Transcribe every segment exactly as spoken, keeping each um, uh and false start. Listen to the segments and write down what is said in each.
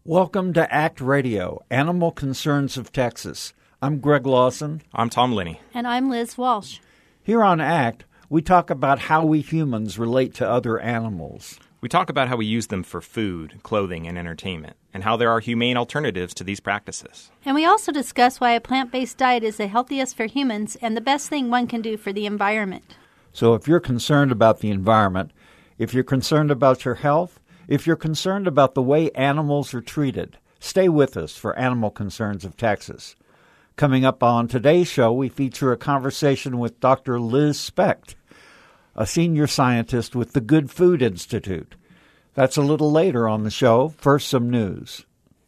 Welcome to ACT Radio, Animal Concerns of Texas. I'm Greg Lawson. I'm Tom Linney. And I'm Liz Walsh. Here on ACT, we talk about how we humans relate to other animals. We talk about how we use them for food, clothing, and entertainment, and how there are humane alternatives to these practices. And we also discuss why a plant-based diet is the healthiest for humans and the best thing one can do for the environment. So if you're concerned about the environment, if you're concerned about your health, if you're concerned about the way animals are treated, stay with us for Animal Concerns of Texas. Coming up on today's show, we feature a conversation with Doctor Liz Specht, a senior scientist with the Good Food Institute. That's a little later on the show. First, some news.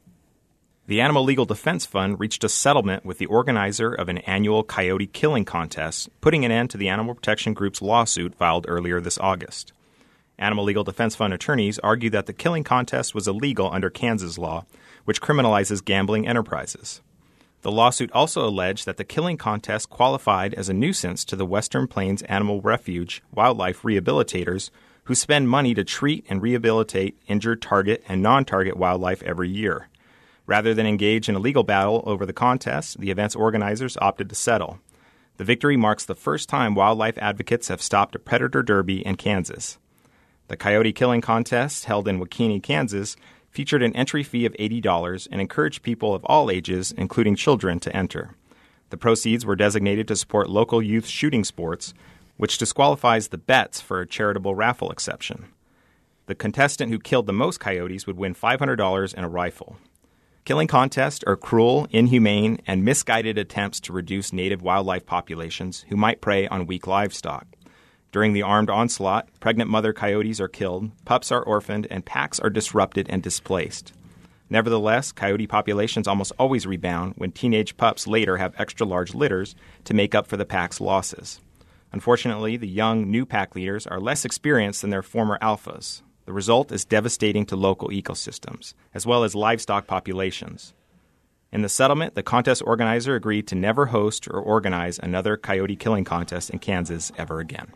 The Animal Legal Defense Fund reached a settlement with the organizer of an annual coyote killing contest, putting an end to the Animal Protection Group's lawsuit filed earlier this August. Animal Legal Defense Fund attorneys argue that the killing contest was illegal under Kansas law, which criminalizes gambling enterprises. The lawsuit also alleged that the killing contest qualified as a nuisance to the Western Plains Animal Refuge wildlife rehabilitators who spend money to treat and rehabilitate injured target and non-target wildlife every year. Rather than engage in a legal battle over the contest, the event's organizers opted to settle. The victory marks the first time wildlife advocates have stopped a predator derby in Kansas. The coyote killing contest, held in Wakini, Kansas, featured an entry fee of eighty dollars and encouraged people of all ages, including children, to enter. The proceeds were designated to support local youth shooting sports, which disqualifies the bets for a charitable raffle exception. The contestant who killed the most coyotes would win five hundred dollars and a rifle. Killing contests are cruel, inhumane, and misguided attempts to reduce native wildlife populations who might prey on weak livestock. During the armed onslaught, pregnant mother coyotes are killed, pups are orphaned, and packs are disrupted and displaced. Nevertheless, coyote populations almost always rebound when teenage pups later have extra-large litters to make up for the pack's losses. Unfortunately, the young, new pack leaders are less experienced than their former alphas. The result is devastating to local ecosystems, as well as livestock populations. In the settlement, the contest organizer agreed to never host or organize another coyote killing contest in Kansas ever again.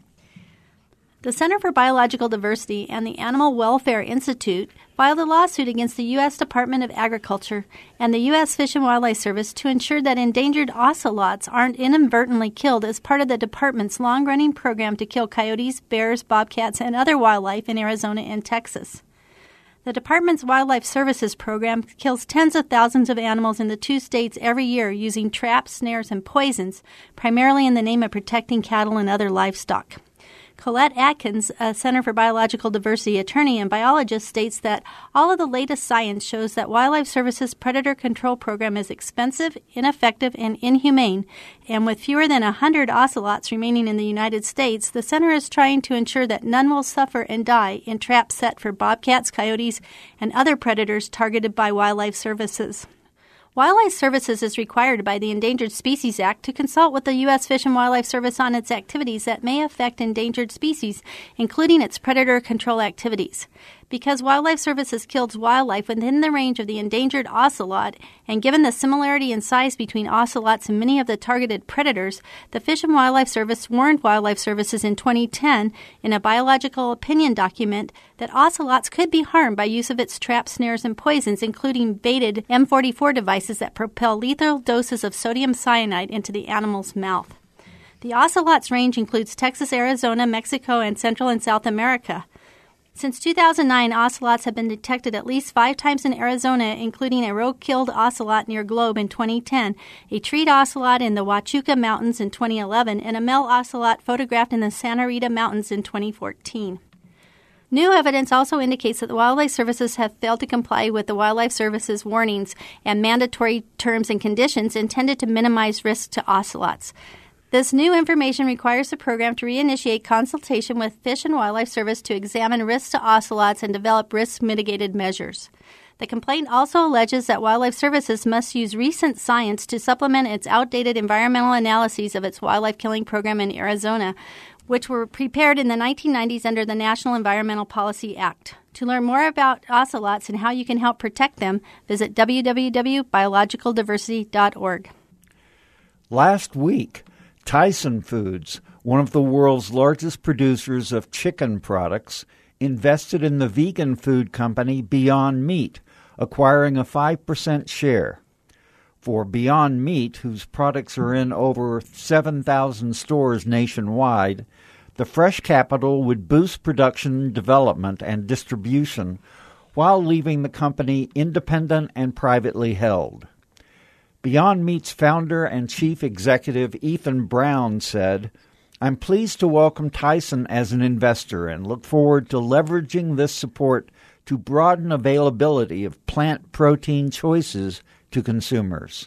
The Center for Biological Diversity and the Animal Welfare Institute filed a lawsuit against the U S Department of Agriculture and the U S Fish and Wildlife Service to ensure that endangered ocelots aren't inadvertently killed as part of the department's long-running program to kill coyotes, bears, bobcats, and other wildlife in Arizona and Texas. The department's Wildlife Services program kills tens of thousands of animals in the two states every year using traps, snares, and poisons, primarily in the name of protecting cattle and other livestock. Colette Atkins, a Center for Biological Diversity attorney and biologist, states that all of the latest science shows that Wildlife Services predator control program is expensive, ineffective, and inhumane, and with fewer than one hundred ocelots remaining in the United States, the center is trying to ensure that none will suffer and die in traps set for bobcats, coyotes, and other predators targeted by Wildlife Services. Wildlife Services is required by the Endangered Species Act to consult with the U S Fish and Wildlife Service on its activities that may affect endangered species, including its predator control activities. Because Wildlife Services kills wildlife within the range of the endangered ocelot, and given the similarity in size between ocelots and many of the targeted predators, the Fish and Wildlife Service warned Wildlife Services in twenty ten in a biological opinion document that ocelots could be harmed by use of its traps, snares, and poisons, including baited M forty-four devices that propel lethal doses of sodium cyanide into the animal's mouth. The ocelot's range includes Texas, Arizona, Mexico, and Central and South America. Since two thousand nine, ocelots have been detected at least five times in Arizona, including a roe-killed ocelot near Globe in twenty ten, a treed ocelot in the Huachuca Mountains in twenty eleven, and a male ocelot photographed in the Santa Rita Mountains in twenty fourteen. New evidence also indicates that the Wildlife Services have failed to comply with the Wildlife Services warnings and mandatory terms and conditions intended to minimize risk to ocelots. This new information requires the program to reinitiate consultation with Fish and Wildlife Service to examine risks to ocelots and develop risk-mitigated measures. The complaint also alleges that Wildlife Services must use recent science to supplement its outdated environmental analyses of its wildlife killing program in Arizona, which were prepared in the nineteen nineties under the National Environmental Policy Act. To learn more about ocelots and how you can help protect them, visit w w w dot biological diversity dot org. Last week, Tyson Foods, one of the world's largest producers of chicken products, invested in the vegan food company Beyond Meat, acquiring a five percent share. For Beyond Meat, whose products are in over seven thousand stores nationwide, the fresh capital would boost production, development, and distribution while leaving the company independent and privately held. Beyond Meat's founder and chief executive Ethan Brown said, "I'm pleased to welcome Tyson as an investor and look forward to leveraging this support to broaden availability of plant protein choices to consumers."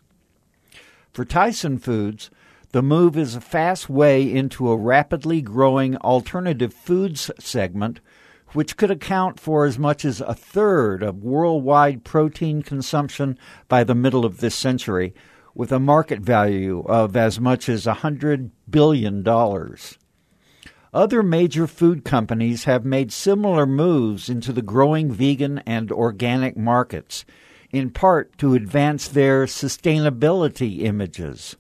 For Tyson Foods, the move is a fast way into a rapidly growing alternative foods segment, which could account for as much as a third of worldwide protein consumption by the middle of this century, with a market value of as much as one hundred billion dollars. Other major food companies have made similar moves into the growing vegan and organic markets, in part to advance their sustainability images.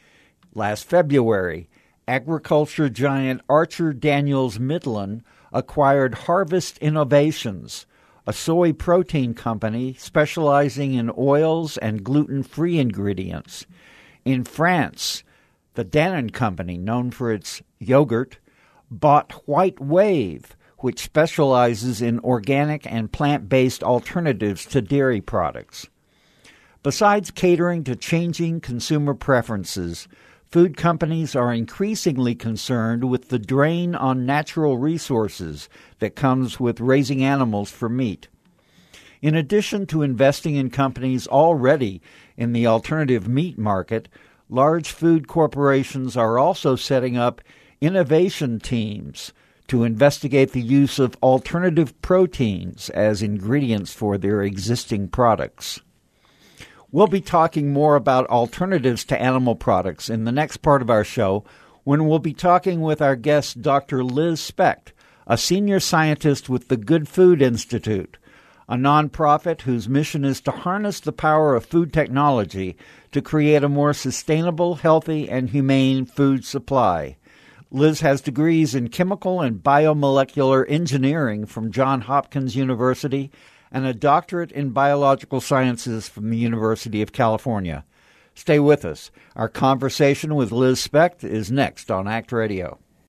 Last February, agriculture giant Archer Daniels Midland acquired Harvest Innovations, a soy protein company specializing in oils and gluten-free ingredients. In France, the Danone Company, known for its yogurt, bought White Wave, which specializes in organic and plant-based alternatives to dairy products. Besides catering to changing consumer preferences, food companies are increasingly concerned with the drain on natural resources that comes with raising animals for meat. In addition to investing in companies already in the alternative meat market, large food corporations are also setting up innovation teams to investigate the use of alternative proteins as ingredients for their existing products. We'll be talking more about alternatives to animal products in the next part of our show, when we'll be talking with our guest, Doctor Liz Specht, a senior scientist with the Good Food Institute, a nonprofit whose mission is to harness the power of food technology to create a more sustainable, healthy, and humane food supply. Liz has degrees in chemical and biomolecular engineering from Johns Hopkins University and a doctorate in biological sciences from the University of California. Stay with us. Our conversation with Liz Specht is next on ACT Radio.